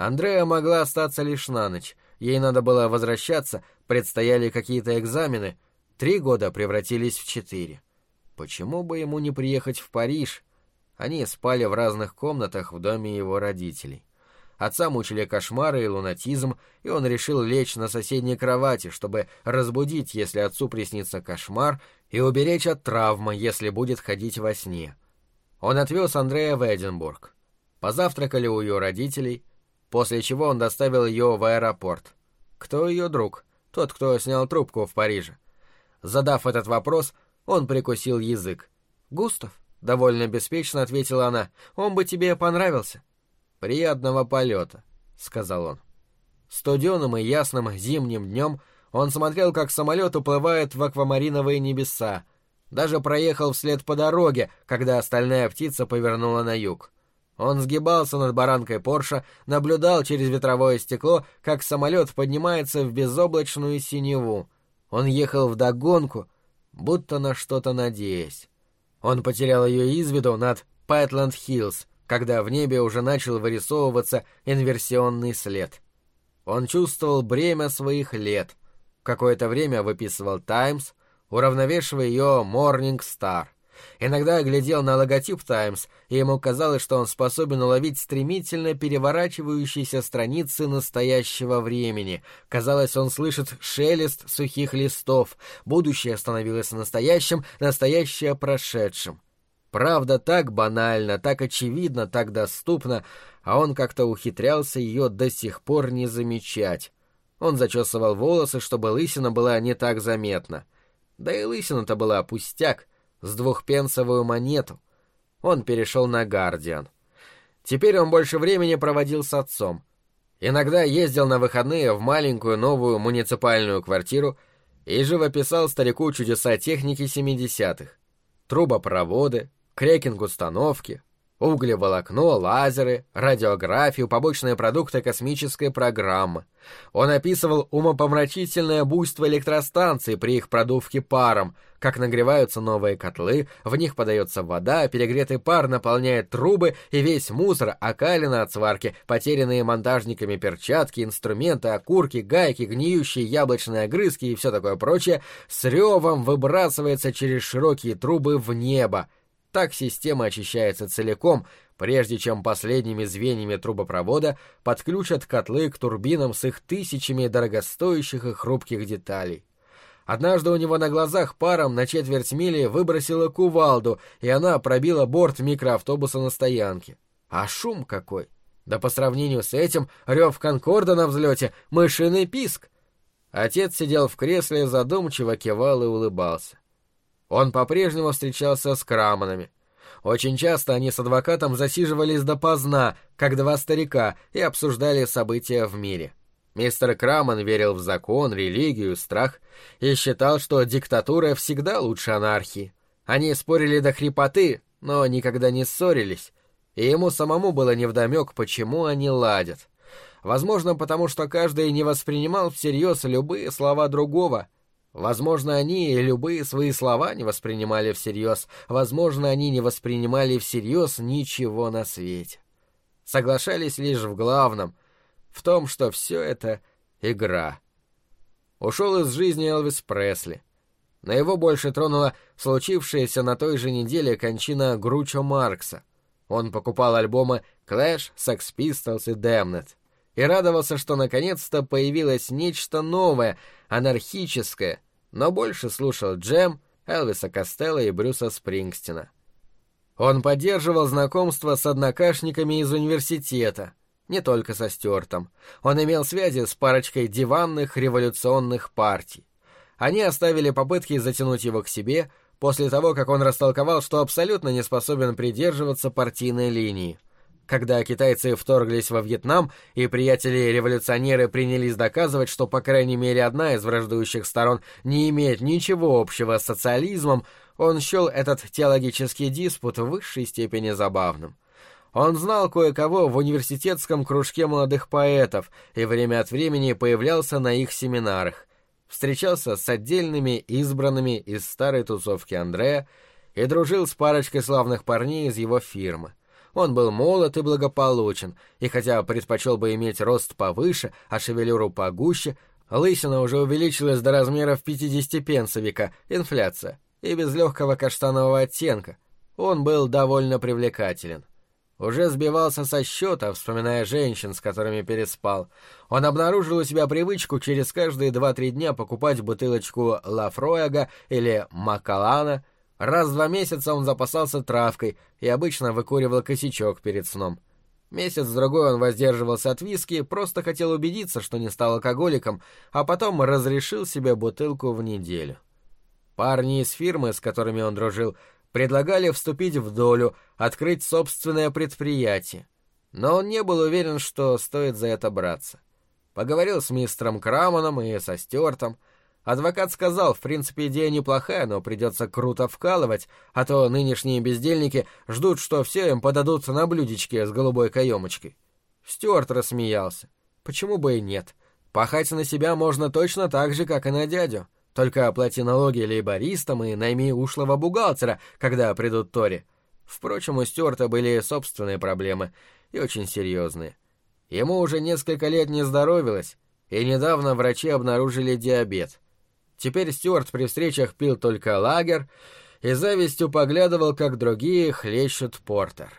Андреа могла остаться лишь на ночь. Ей надо было возвращаться, предстояли какие-то экзамены. 3 года превратились в 4. Почему бы ему не приехать в Париж? Они спали в разных комнатах в доме его родителей. Отца мучили кошмары и лунатизм, и он решил лечь на соседней кровати, чтобы разбудить, если отцу приснится кошмар, и уберечь от травмы, если будет ходить во сне. Он отвез Андреа в Эдинбург. Позавтракали у ее родителей, после чего он доставил ее в аэропорт. Кто ее друг? Тот, кто снял трубку в Париже. Задав этот вопрос, он прикусил язык. «Густав?» — довольно беспечно ответила она. «Он бы тебе понравился». «Приятного полета», — сказал он. Студеным и ясным зимним днем он смотрел, как самолет уплывает в аквамариновые небеса, даже проехал вслед по дороге, когда остальная птица повернула на юг. Он сгибался над баранкой Порша, наблюдал через ветровое стекло, как самолет поднимается в безоблачную синеву. Он ехал вдогонку, будто на что-то надеясь. Он потерял ее из виду над Пэтланд-Хиллз, когда в небе уже начал вырисовываться инверсионный след. Он чувствовал бремя своих лет. Какое-то время выписывал «Таймс», уравновешивая ее «Морнинг Стар». Иногда глядел на логотип «Таймс», и ему казалось, что он способен уловить стремительно переворачивающиеся страницы настоящего времени. Казалось, он слышит шелест сухих листов. Будущее становилось настоящим, настоящее прошедшим. Правда так банальна, так очевидна, так доступна, а он как-то ухитрялся ее до сих пор не замечать. Он зачесывал волосы, чтобы лысина была не так заметна. Да и лысина-то была пустяк, с 2-пенсовую монету. Он перешел на «Гардиан». Теперь он больше времени проводил с отцом. Иногда ездил на выходные в маленькую новую муниципальную квартиру и живописал старику чудеса техники 70-х. Трубопроводы, крекинг-установки, углеволокно, лазеры, радиографию, побочные продукты космической программы. Он описывал умопомрачительное буйство электростанций при их продувке паром, как нагреваются новые котлы, в них подается вода, перегретый пар наполняет трубы, и весь мусор, окалина от сварки, потерянные монтажниками перчатки, инструменты, окурки, гайки, гниющие яблочные огрызки и все такое прочее, с ревом выбрасывается через широкие трубы в небо. Так система очищается целиком, прежде чем последними звеньями трубопровода подключат котлы к турбинам с их тысячами дорогостоящих и хрупких деталей. Однажды у него на глазах паром на 1/4 мили выбросила кувалду, и она пробила борт микроавтобуса на стоянке. А шум какой! Да по сравнению с этим рев Конкорда на взлете — мышиный писк! Отец сидел в кресле, задумчиво кивал и улыбался. Он по-прежнему встречался с Краманами. Очень часто они с адвокатом засиживались допоздна, как 2 старика, и обсуждали события в мире. Мистер Краман верил в закон, религию, страх и считал, что диктатура всегда лучше анархии. Они спорили до хрипоты, но никогда не ссорились, и ему самому было невдомек, почему они ладят. Возможно, потому что каждый не воспринимал всерьез любые слова другого. Возможно, они и любые свои слова не воспринимали всерьез. Возможно, они не воспринимали всерьез ничего на свете. Соглашались лишь в главном, в том, что все это игра. Ушел из жизни Элвис Пресли. Но его больше тронула случившаяся на той же неделе кончина Гручо Маркса. Он покупал альбомы Clash, Sex Pistols и Damned и радовался, что наконец-то появилось нечто новое, анархическое, но больше слушал Джем, Элвиса Костелло и Брюса Спрингстина. Он поддерживал знакомство с однокашниками из университета, не только со Стюартом. Он имел связи с парочкой диванных революционных партий. Они оставили попытки затянуть его к себе после того, как он растолковал, что абсолютно не способен придерживаться партийной линии. Когда китайцы вторглись во Вьетнам, и приятели-революционеры принялись доказывать, что, по крайней мере, одна из враждующих сторон не имеет ничего общего с социализмом, он счел этот теологический диспут в высшей степени забавным. Он знал кое-кого в университетском кружке молодых поэтов и время от времени появлялся на их семинарах, встречался с отдельными избранными из старой тусовки Андреа и дружил с парочкой славных парней из его фирмы. Он был молод и благополучен, и хотя предпочел бы иметь рост повыше, а шевелюру погуще, лысина уже увеличилась до размеров 50 пенсовика, инфляция, и без легкого каштанового оттенка. Он был довольно привлекателен. Уже сбивался со счета, вспоминая женщин, с которыми переспал. Он обнаружил у себя привычку через каждые 2-3 дня покупать бутылочку Лафрояга или Макалана. Раз в 2 месяца он запасался травкой и обычно выкуривал косячок перед сном. Месяц-другой он воздерживался от виски, просто хотел убедиться, что не стал алкоголиком, а потом разрешил себе бутылку в неделю. Парни из фирмы, с которыми он дружил, предлагали вступить в долю, открыть собственное предприятие. Но он не был уверен, что стоит за это браться. Поговорил с мистером Краманом и со Стюартом. Адвокат сказал, в принципе, идея неплохая, но придется круто вкалывать, а то нынешние бездельники ждут, что все им подадут на блюдечке с голубой каемочкой. Стюарт рассмеялся. Почему бы и нет? Пахать на себя можно точно так же, как и на дядю. Только оплати налоги лейбористам и найми ушлого бухгалтера, когда придут Тори. Впрочем, у Стюарта были собственные проблемы, и очень серьезные. Ему уже несколько лет не здоровилось, и недавно врачи обнаружили диабет. Теперь Стюарт при встречах пил только лагер и завистью поглядывал, как другие хлещут портер.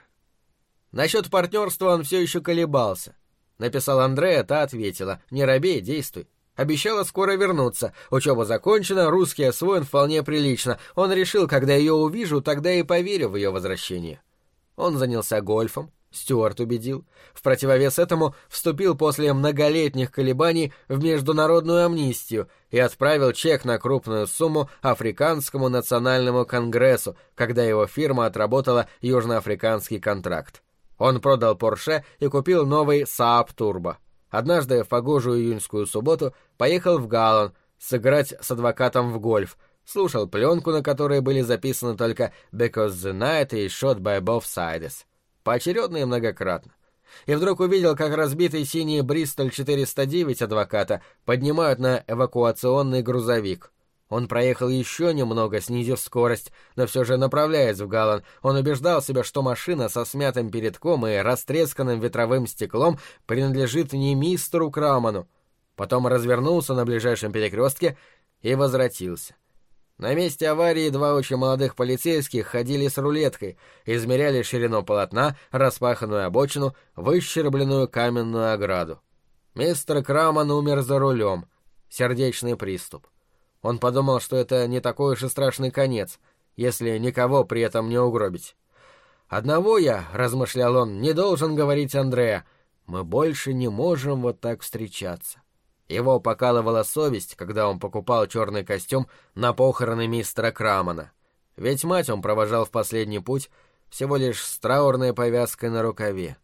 Насчет партнерства он все еще колебался. Написал Андреа, та ответила: «Не робей, действуй». Обещала скоро вернуться. Учеба закончена, русский освоен вполне прилично. Он решил, когда ее увижу, тогда и поверю в ее возвращение. Он занялся гольфом, Стюарт убедил. В противовес этому вступил после многолетних колебаний в международную амнистию и отправил чек на крупную сумму Африканскому национальному конгрессу, когда его фирма отработала южноафриканский контракт. Он продал Порше и купил новый Saab Turbo. Однажды в погожую июньскую субботу поехал в Галлон сыграть с адвокатом в гольф, слушал пленку, на которой были записаны только «Because the night is shot by both sides», поочередно и многократно. И вдруг увидел, как разбитый синий Бристоль 409 адвоката поднимают на эвакуационный грузовик. Он проехал еще немного, снизив скорость, но все же, направляясь в Галлон, он убеждал себя, что машина со смятым передком и растресканным ветровым стеклом принадлежит не мистеру Краману. Потом развернулся на ближайшем перекрестке и возвратился. На месте аварии 2 очень молодых полицейских ходили с рулеткой, измеряли ширину полотна, распаханную обочину, выщербленную каменную ограду. Мистер Краман умер за рулем. Сердечный приступ. Он подумал, что это не такой уж и страшный конец, если никого при этом не угробить. «Одного я, — размышлял он, — не должен говорить Андреа, мы больше не можем вот так встречаться». Его покалывала совесть, когда он покупал черный костюм на похороны мистера Крамана. Ведь мать он провожал в последний путь всего лишь с траурной повязкой на рукаве.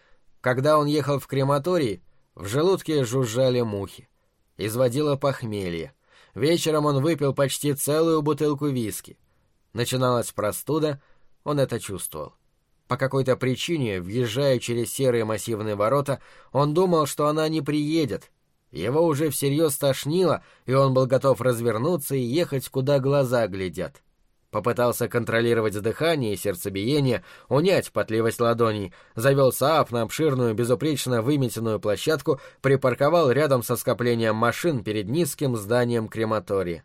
Когда он ехал в крематорий, в желудке жужжали мухи. Изводило похмелье. Вечером он выпил почти целую бутылку виски. Начиналась простуда, он это чувствовал. По какой-то причине, въезжая через серые массивные ворота, он думал, что она не приедет. Его уже всерьез тошнило, и он был готов развернуться и ехать, куда глаза глядят. Попытался контролировать дыхание и сердцебиение, унять потливость ладоней, завел Saab на обширную, безупречно выметенную площадку, припарковал рядом со скоплением машин перед низким зданием крематория.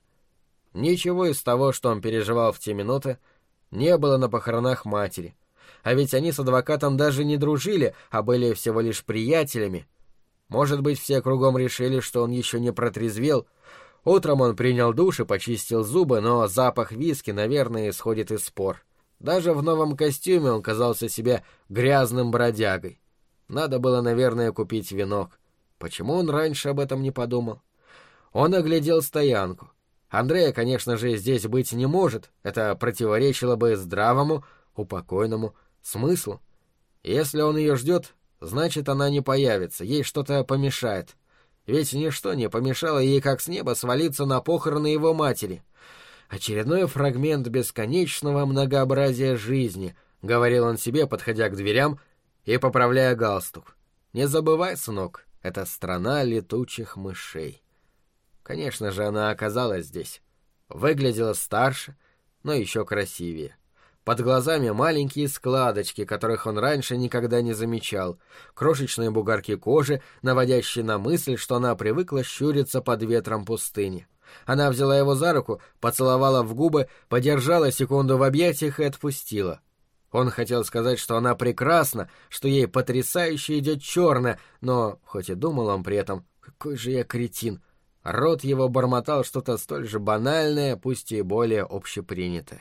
Ничего из того, что он переживал в те минуты, не было на похоронах матери. А ведь они с адвокатом даже не дружили, а были всего лишь приятелями. Может быть, все кругом решили, что он еще не протрезвел. Утром он принял душ и почистил зубы, но запах виски, наверное, исходит из спор. Даже в новом костюме он казался себе грязным бродягой. Надо было, наверное, купить венок. Почему он раньше об этом не подумал? Он оглядел стоянку. Андрея, конечно же, здесь быть не может. Это противоречило бы здравому, упокойному смыслу. Если он ее ждет, значит, она не появится, ей что-то помешает. Ведь ничто не помешало ей как с неба свалиться на похороны его матери. «Очередной фрагмент бесконечного многообразия жизни», — говорил он себе, подходя к дверям и поправляя галстук. «Не забывай, сынок, это страна летучих мышей». Конечно же, она оказалась здесь. Выглядела старше, но еще красивее. Под глазами маленькие складочки, которых он раньше никогда не замечал, крошечные бугорки кожи, наводящие на мысль, что она привыкла щуриться под ветром пустыни. Она взяла его за руку, поцеловала в губы, подержала секунду в объятиях и отпустила. Он хотел сказать, что она прекрасна, что ей потрясающе идет черное, но, хоть и думал он при этом, какой же я кретин, рот его бормотал что-то столь же банальное, пусть и более общепринятое.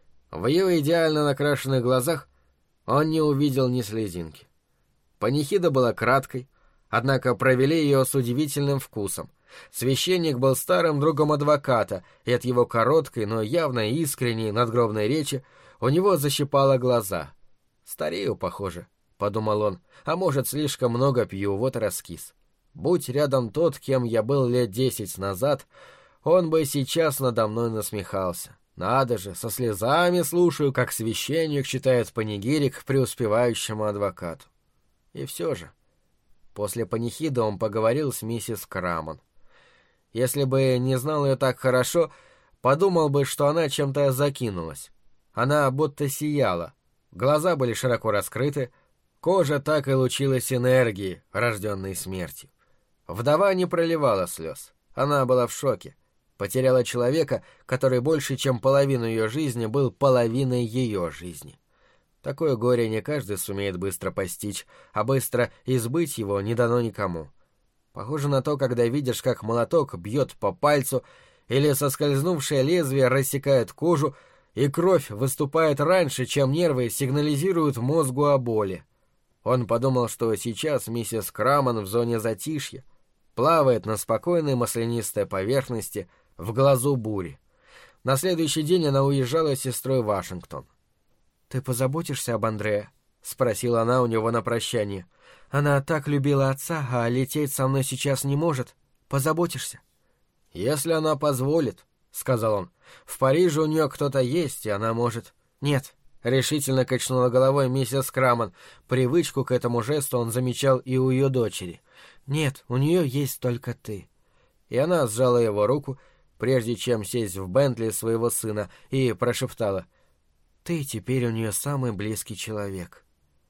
В ее идеально накрашенных глазах он не увидел ни слезинки. Панихида была краткой, однако провели ее с удивительным вкусом. Священник был старым другом адвоката, и от его короткой, но явно искренней надгробной речи у него защипало глаза. «Старею, похоже», — подумал он, — «а может, слишком много пью, вот раскис. Будь рядом тот, кем я был лет 10 назад, он бы сейчас надо мной насмехался. Надо же, со слезами слушаю, как священник читает панигирик преуспевающему адвокату». И все же, после панихиды он поговорил с миссис Крамон. Если бы не знал ее так хорошо, подумал бы, что она чем-то закинулась. Она будто сияла, глаза были широко раскрыты, кожа так и лучилась энергией, рожденной смертью. Вдова не проливала слез, она была в шоке. Потеряла человека, который больше, чем половину ее жизни был половиной ее жизни. Такое горе не каждый сумеет быстро постичь, а быстро избыть его не дано никому. Похоже на то, когда видишь, как молоток бьет по пальцу, или соскользнувшее лезвие рассекает кожу, и кровь выступает раньше, чем нервы сигнализируют мозгу о боли. Он подумал, что сейчас миссис Крамон в зоне затишья, плавает на спокойной маслянистой поверхности в глазу бури. На следующий день она уезжала с сестрой в Вашингтон. «Ты позаботишься об Андреа?» — спросила она у него на прощание. «Она так любила отца, а лететь со мной сейчас не может. Позаботишься?» «Если она позволит», — сказал он. «В Париже у нее кто-то есть, и она может...» «Нет», — решительно качнула головой миссис Крамон. Привычку к этому жесту он замечал и у ее дочери. «Нет, у нее есть только ты». И она сжала его руку, прежде чем сесть в Бентли своего сына, и прошептала: «Ты теперь у нее самый близкий человек».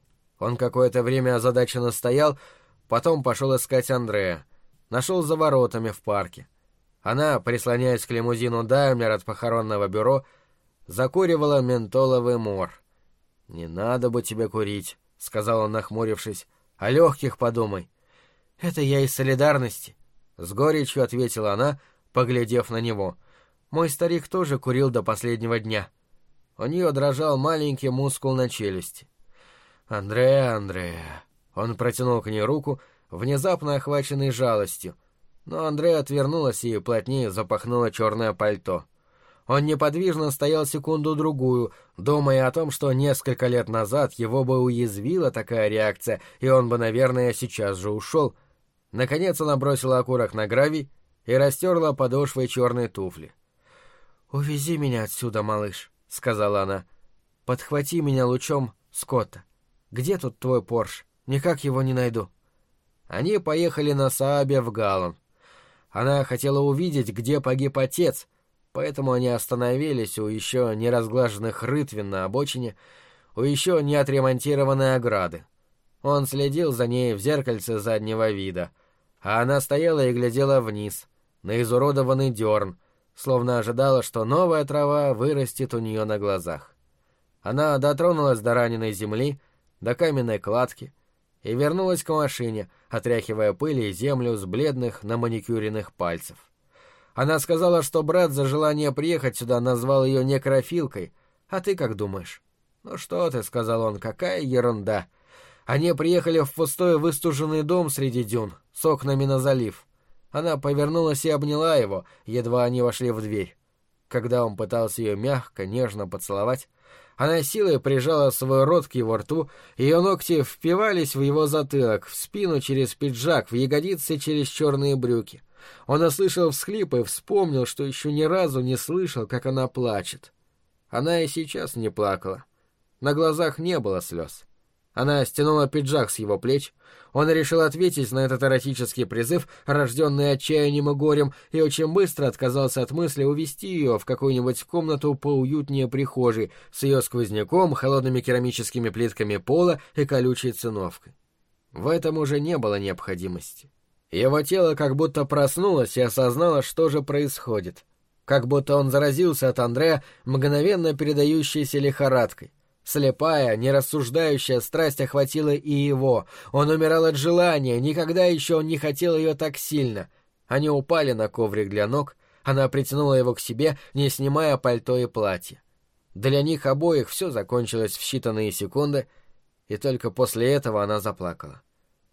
Он какое-то время озадаченно стоял, потом пошел искать Андреа. Нашел за воротами в парке. Она, прислоняясь к лимузину Даймлер от похоронного бюро, закуривала ментоловый мор. «Не надо бы тебе курить», — сказал он, нахмурившись. «О легких подумай». «Это я из солидарности», — с горечью ответила она, поглядев на него. «Мой старик тоже курил до последнего дня». У нее дрожал маленький мускул на челюсти. «Андреа». Он протянул к ней руку, внезапно охваченный жалостью. Но Андреа отвернулась и плотнее запахнула черное пальто. Он неподвижно стоял секунду-другую, думая о том, что несколько лет назад его бы уязвила такая реакция, и он бы, наверное, сейчас же ушел. Наконец она бросила окурок на гравий и растерла подошвой черной туфли. «Увези меня отсюда, малыш», — сказала она. «Подхвати меня лучом Скотта. Где тут твой Порш? Никак его не найду». Они поехали на Саабе в Галлон. Она хотела увидеть, где погиб отец, поэтому они остановились у еще не разглаженных рытвин на обочине, у еще не отремонтированной ограды. Он следил за ней в зеркальце заднего вида, а она стояла и глядела вниз, на изуродованный дерн, словно ожидала, что новая трава вырастет у нее на глазах. Она дотронулась до раненой земли, до каменной кладки, и вернулась к машине, отряхивая пыль и землю с бледных наманикюренных пальцев. Она сказала, что брат за желание приехать сюда назвал ее некрофилкой. «А ты как думаешь?» «Ну что ты», — сказал он, — «какая ерунда». Они приехали в пустой выстуженный дом среди дюн, с окнами на залив. Она повернулась и обняла его, едва они вошли в дверь. Когда он пытался ее мягко, нежно поцеловать, она силой прижала свой рот к его рту, ее ногти впивались в его затылок, в спину через пиджак, в ягодицы через черные брюки. Он услышал всхлип и вспомнил, что еще ни разу не слышал, как она плачет. Она и сейчас не плакала. На глазах не было слез. Она стянула пиджак с его плеч. Он решил ответить на этот эротический призыв, рожденный отчаянием и горем, и очень быстро отказался от мысли увести ее в какую-нибудь комнату поуютнее прихожей с ее сквозняком, холодными керамическими плитками пола и колючей циновкой. В этом уже не было необходимости. Его тело как будто проснулось и осознало, что же происходит. Как будто он заразился от Андреа, мгновенно передающейся лихорадкой. Слепая, нерассуждающая страсть охватила и его. Он умирал от желания, никогда еще он не хотел ее так сильно. Они упали на коврик для ног, она притянула его к себе, не снимая пальто и платье. Для них обоих все закончилось в считанные секунды, и только после этого она заплакала.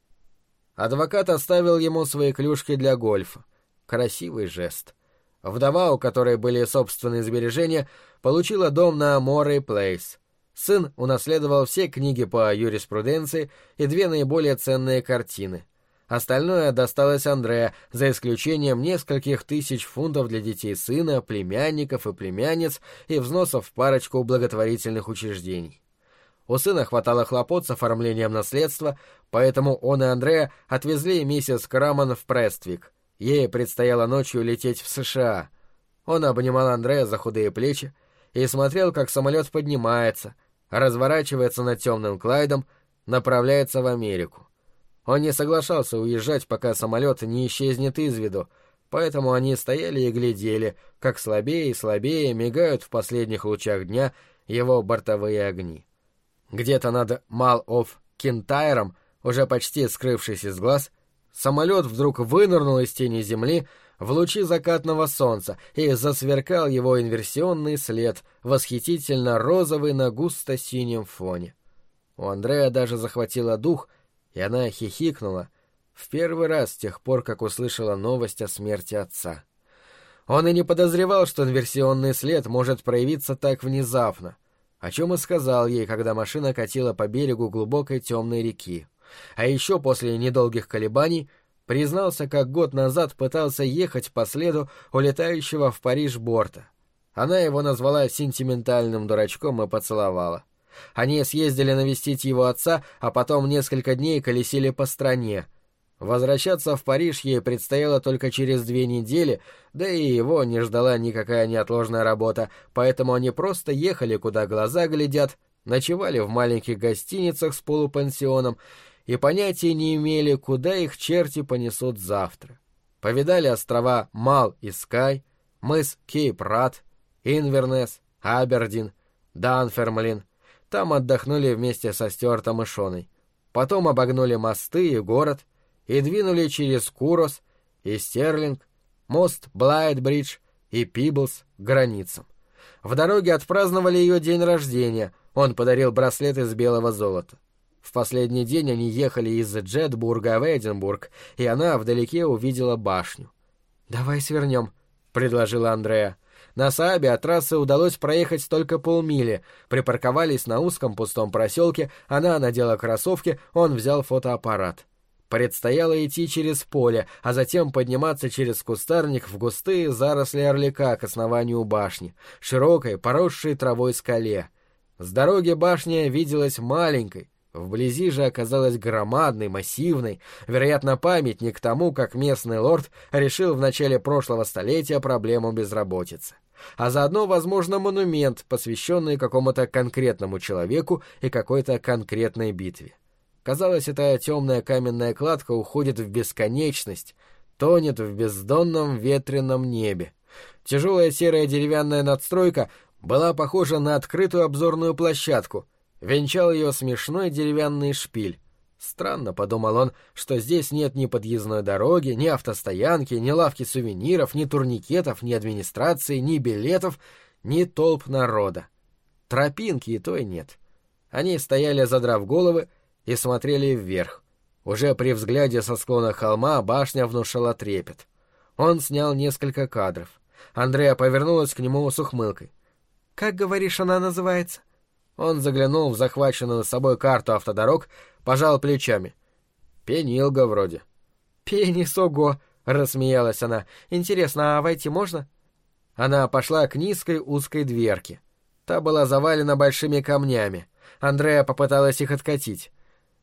Адвокат оставил ему свои клюшки для гольфа. Красивый жест. Вдова, у которой были собственные сбережения, получила дом на Морей Плейс. Сын унаследовал все книги по юриспруденции и 2 наиболее ценные картины. Остальное досталось Андреа, за исключением нескольких тысяч фунтов для детей сына, племянников и племянниц и взносов в парочку благотворительных учреждений. У сына хватало хлопот с оформлением наследства, поэтому он и Андреа отвезли миссис Краман в Прествик. Ей предстояло ночью лететь в США. Он обнимал Андреа за худые плечи и смотрел, как самолет поднимается, разворачивается над темным Клайдом, направляется в Америку. Он не соглашался уезжать, пока самолет не исчезнет из виду, поэтому они стояли и глядели, как слабее и слабее мигают в последних лучах дня его бортовые огни. Где-то над Мал-оф-Кинтайром, уже почти скрывшись из глаз, самолет вдруг вынырнул из тени земли в лучи закатного солнца и засверкал его инверсионный след, восхитительно розовый на густо-синем фоне. У Андреа даже захватило дух, и она хихикнула в первый раз с тех пор, как услышала новость о смерти отца. Он и не подозревал, что инверсионный след может проявиться так внезапно, о чем и сказал ей, когда машина катила по берегу глубокой темной реки. А еще после недолгих колебаний признался, как год назад пытался ехать по следу улетающего в Париж борта. Она его назвала сентиментальным дурачком и поцеловала. Они съездили навестить его отца, а потом несколько дней колесили по стране. Возвращаться в Париж ей предстояло только через 2 недели, да и его не ждала никакая неотложная работа, поэтому они просто ехали, куда глаза глядят, ночевали в маленьких гостиницах с полупансионом и понятия не имели, куда их черти понесут завтра. Повидали острова Мал и Скай, мыс Кейп-Рад, Инвернес, Абердин, Данфермлин. Там отдохнули вместе со Стюартом и Шоной. Потом обогнули мосты и город и двинули через Курос и Стерлинг, мост Блайт-Бридж и Пиблс к границам. В дороге отпраздновали ее день рождения, он подарил браслет из белого золота. В последний день они ехали из Джетбурга в Эдинбург, и она вдалеке увидела башню. «Давай свернем», — предложила Андреа. На Саабе от трассы удалось проехать только полмили. Припарковались на узком пустом проселке, она надела кроссовки, он взял фотоаппарат. Предстояло идти через поле, а затем подниматься через кустарник в густые заросли орлика к основанию башни, широкой, поросшей травой скале. С дороги башня виделась маленькой, вблизи же оказалась громадной, массивной, вероятно, памятник тому, как местный лорд решил в начале прошлого столетия проблему безработицы. А заодно, возможно, монумент, посвященный какому-то конкретному человеку и какой-то конкретной битве. Казалось, эта темная каменная кладка уходит в бесконечность, тонет в бездонном ветреном небе. Тяжелая серая деревянная надстройка была похожа на открытую обзорную площадку, венчал ее смешной деревянный шпиль. Странно, — подумал он, — что здесь нет ни подъездной дороги, ни автостоянки, ни лавки сувениров, ни турникетов, ни администрации, ни билетов, ни толп народа. Тропинки и той нет. Они стояли, задрав головы, и смотрели вверх. Уже при взгляде со склона холма башня внушала трепет. Он снял несколько кадров. Андреа повернулась к нему с ухмылкой. «Как, говоришь, она называется?» Он заглянул в захваченную с собой карту автодорог, пожал плечами. «Пенилга вроде». «Пенис-ого!» — рассмеялась она. «Интересно, а войти можно?» Она пошла к низкой узкой дверке. Та была завалена большими камнями. Андреа попыталась их откатить.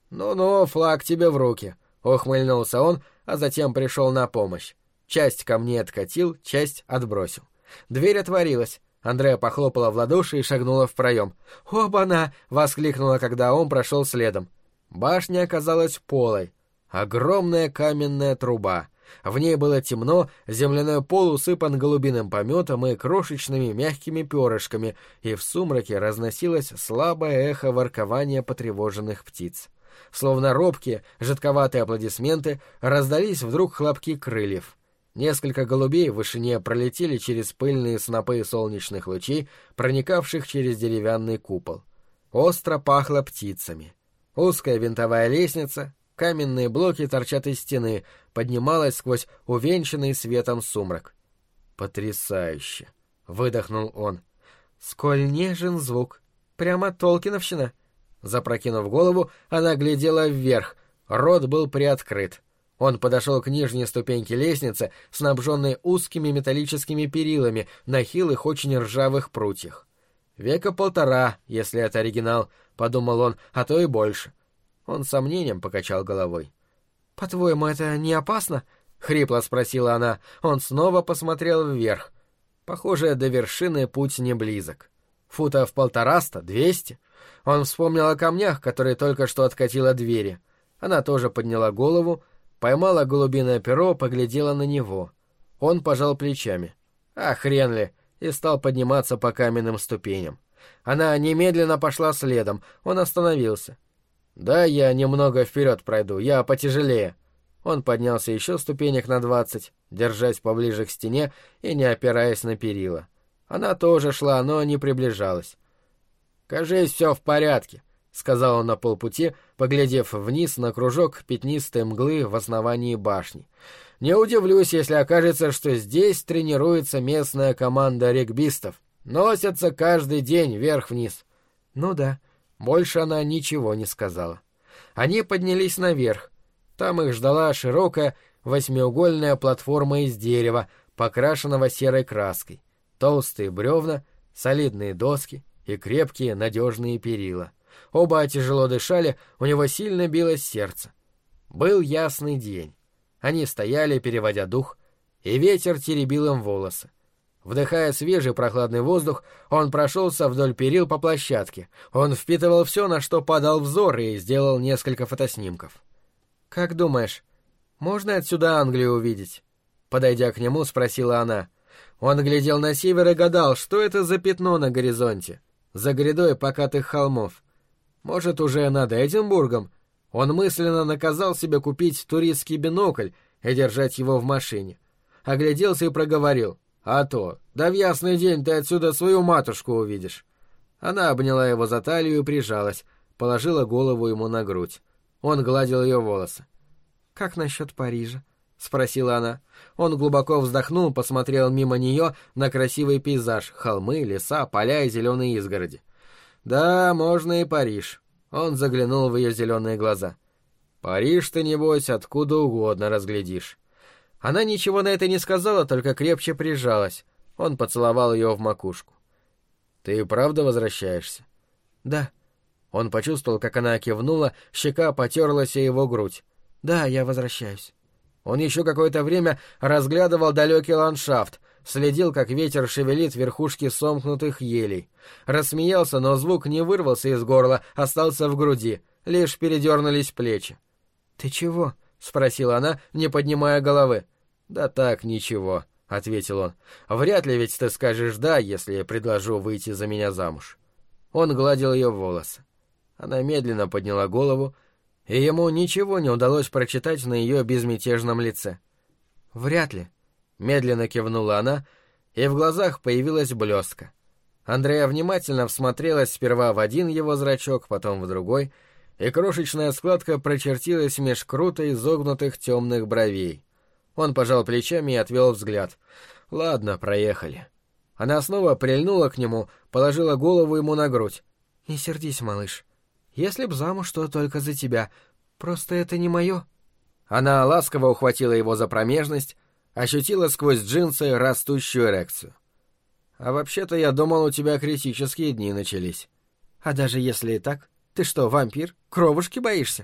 «Ну-ну, флаг тебе в руки», — ухмыльнулся он, а затем пришел на помощь. Часть камней откатил, часть отбросил. Дверь отворилась. Андреа похлопала в ладоши и шагнула в проем. «Оба-на!» — воскликнула, когда он прошел следом. Башня оказалась полой. Огромная каменная труба. В ней было темно, земляной пол усыпан голубиным пометом и крошечными мягкими перышками, и в сумраке разносилось слабое эхо воркования потревоженных птиц. Словно робкие, жидковатые аплодисменты, раздались вдруг хлопки крыльев. Несколько голубей в вышине пролетели через пыльные снопы солнечных лучей, проникавших через деревянный купол. Остро пахло птицами. Узкая винтовая лестница, каменные блоки торчат из стены, поднималась сквозь увенчанный светом сумрак. «Потрясающе!» — выдохнул он. «Сколь нежен звук! Прямо толкиновщина!» Запрокинув голову, она глядела вверх, рот был приоткрыт. Он подошел к нижней ступеньке лестницы, снабженной узкими металлическими перилами на хилых, очень ржавых прутьях. «Века полтора, если это оригинал», — подумал он, — «а то и больше». Он с сомнением покачал головой. «По-твоему, это не опасно?» — хрипло спросила она. Он снова посмотрел вверх. Похоже, до вершины путь не близок. Футов 150, 200. Он вспомнил о камнях, которые только что откатила двери. Она тоже подняла голову, поймала голубиное перо, поглядела на него. Он пожал плечами. «А хрен ли!» и стал подниматься по каменным ступеням. Она немедленно пошла следом. Он остановился. «Да, я немного вперед пройду, я потяжелее». Он поднялся еще ступенек на 20, держась поближе к стене и не опираясь на перила. Она тоже шла, но не приближалась. «Кажись, все в порядке», — сказал он на полпути, поглядев вниз на кружок пятнистой мглы в основании башни. «Не удивлюсь, если окажется, что здесь тренируется местная команда регбистов. Носятся каждый день вверх-вниз». «Ну да». Больше она ничего не сказала. Они поднялись наверх. Там их ждала широкая восьмиугольная платформа из дерева, покрашенного серой краской. Толстые бревна, солидные доски и крепкие надежные перила. Оба тяжело дышали, у него сильно билось сердце. Был ясный день. Они стояли, переводя дух, и ветер теребил им волосы. Вдыхая свежий прохладный воздух, он прошелся вдоль перил по площадке. Он впитывал все, на что падал взор, и сделал несколько фотоснимков. «Как думаешь, можно отсюда Англию увидеть?» Подойдя к нему, спросила она. Он глядел на север и гадал, что это за пятно на горизонте, за грядой покатых холмов. Может, уже над Эдинбургом? Он мысленно наказал себе купить туристский бинокль и держать его в машине. Огляделся и проговорил. «А то, да в ясный день ты отсюда свою матушку увидишь». Она обняла его за талию и прижалась, положила голову ему на грудь. Он гладил ее волосы. «Как насчет Парижа?» — спросила она. Он глубоко вздохнул, посмотрел мимо нее на красивый пейзаж, холмы, леса, поля и зеленые изгороди. «Да, можно и Париж». Он заглянул в ее зеленые глаза. «Париж ты, небось, откуда угодно разглядишь». Она ничего на это не сказала, только крепче прижалась. Он поцеловал ее в макушку. «Ты правда возвращаешься?» «Да». Он почувствовал, как она кивнула, щека потерлась о его грудь. «Да, я возвращаюсь». Он еще какое-то время разглядывал далекий ландшафт, следил, как ветер шевелит верхушки сомкнутых елей. Рассмеялся, но звук не вырвался из горла, остался в груди, лишь передернулись плечи. «Ты чего?» — спросила она, не поднимая головы. «Да так, ничего», — ответил он. «Вряд ли ведь ты скажешь «да», если я предложу выйти за меня замуж». Он гладил ее волосы. Она медленно подняла голову, и ему ничего не удалось прочитать на ее безмятежном лице. «Вряд ли», — медленно кивнула она, и в глазах появилась блеска. Андреа внимательно всмотрелась сперва в один его зрачок, потом в другой, и крошечная складка прочертилась меж круто изогнутых темных бровей. Он пожал плечами и отвел взгляд. «Ладно, проехали». Она снова прильнула к нему, положила голову ему на грудь. «Не сердись, малыш. Если б замуж, то только за тебя. Просто это не мое». Она ласково ухватила его за промежность, ощутила сквозь джинсы растущую эрекцию. «А вообще-то я думал, у тебя критические дни начались». «А даже если и так? Ты что, вампир? Кровушки боишься?»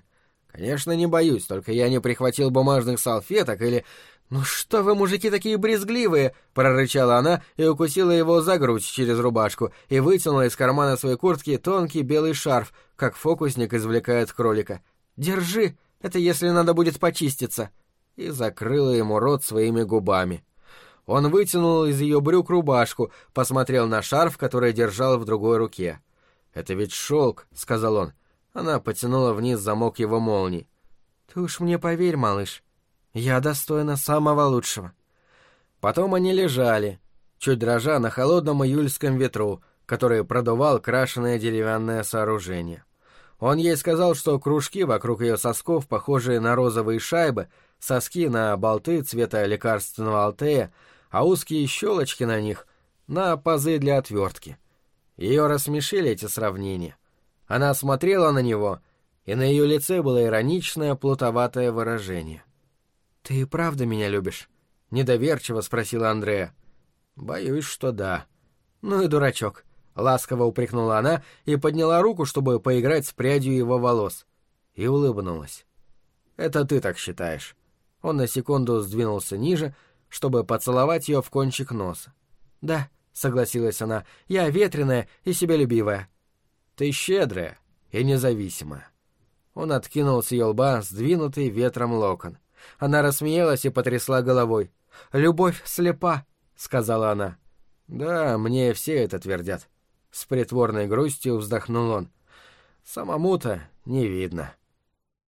«Конечно, не боюсь, только я не прихватил бумажных салфеток или...» «Ну что вы, мужики, такие брезгливые!» — прорычала она и укусила его за грудь через рубашку и вытянула из кармана своей куртки тонкий белый шарф, как фокусник извлекает кролика. «Держи, это если надо будет почиститься!» И закрыла ему рот своими губами. Он вытянул из ее брюк рубашку, посмотрел на шарф, который держал в другой руке. «Это ведь шелк», — сказал он. Она потянула вниз замок его молнии. «Ты уж мне поверь, малыш. Я достойна самого лучшего». Потом они лежали, чуть дрожа на холодном июльском ветру, который продувал крашеное деревянное сооружение. Он ей сказал, что кружки вокруг ее сосков, похожие на розовые шайбы, соски на болты цвета лекарственного алтея, а узкие щелочки на них — на пазы для отвертки. Ее рассмешили эти сравнения. Она смотрела на него, и на ее лице было ироничное, плутоватое выражение. «Ты и правда меня любишь?» — недоверчиво спросила Андреа. «Боюсь, что да». «Ну и дурачок», — ласково упрекнула она и подняла руку, чтобы поиграть с прядью его волос. И улыбнулась. «Это ты так считаешь». Он на секунду сдвинулся ниже, чтобы поцеловать ее в кончик носа. «Да», — согласилась она, — «я ветреная и себялюбивая». «Ты щедрая и независимая». Он откинул с ее лба сдвинутый ветром локон. Она рассмеялась и потрясла головой. «Любовь слепа», — сказала она. «Да, мне все это твердят». С притворной грустью вздохнул он. «Самому-то не видно».